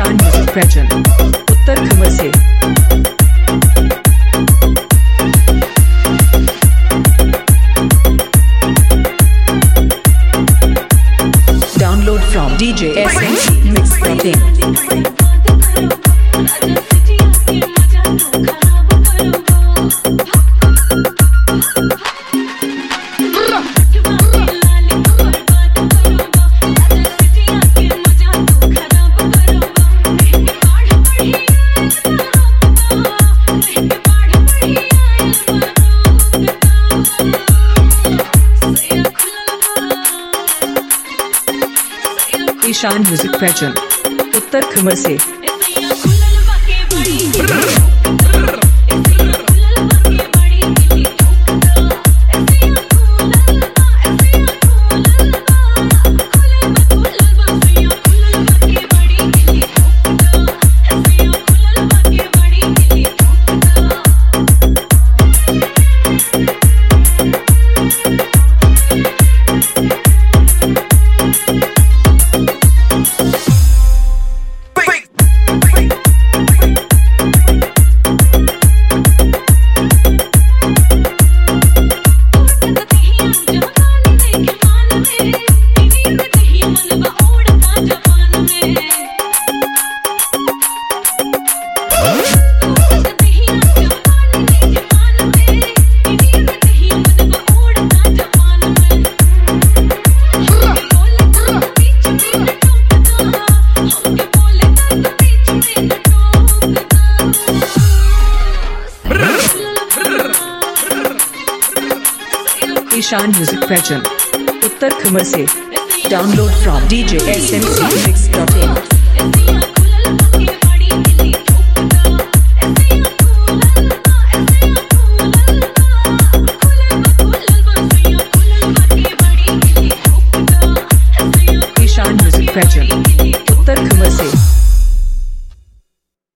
Ishan music present उत्तर खबर से download from DJ SMC Mix.in। Ishan music present उत्तर खबर से ईशान म्यूजिक प्रेजेंट उत्तर खबर से download from DJ SMC Mix.in।